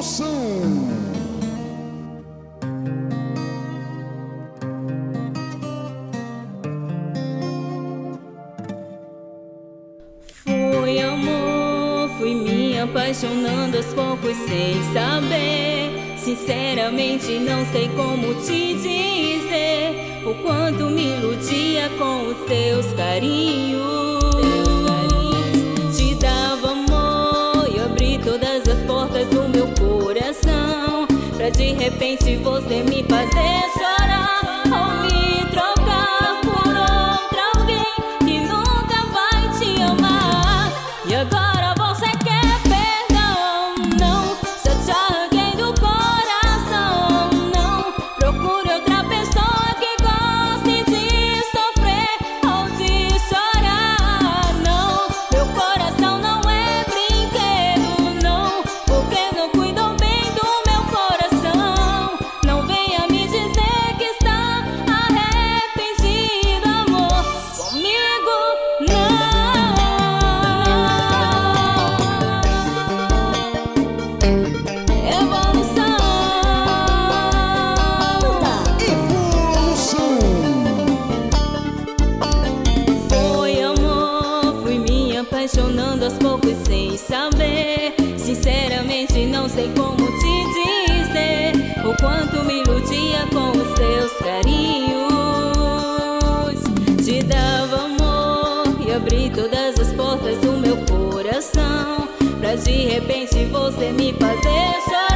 Evolução. Foi amor, fui me apaixonando aos poucos sem saber. Sinceramente não sei como te dizer o quanto me iludia com os teus carinhos. Te dava amor e abri todas as portas do meu coração, pra de repente você me fazer chorar ou me trocar por outra alguém que nunca vai te amar. E agora você quer perdão? Não, já te arranquei do coração. Não, procure outra pessoa que goste de sofrer ou de chorar. Não, meu coração não é brinquedo, não, porque não cuidou bem do meu coração. Não venha me dizer que está arrependido, amor. Comigo não. Foi amor, fui me apaixonando aos poucos sem saber. Sinceramente não sei como te dizer o quanto me iludia com os teus carinhos. Te dava amor e abri todas as portas do meu coração, pra de repente você me fazer chorar.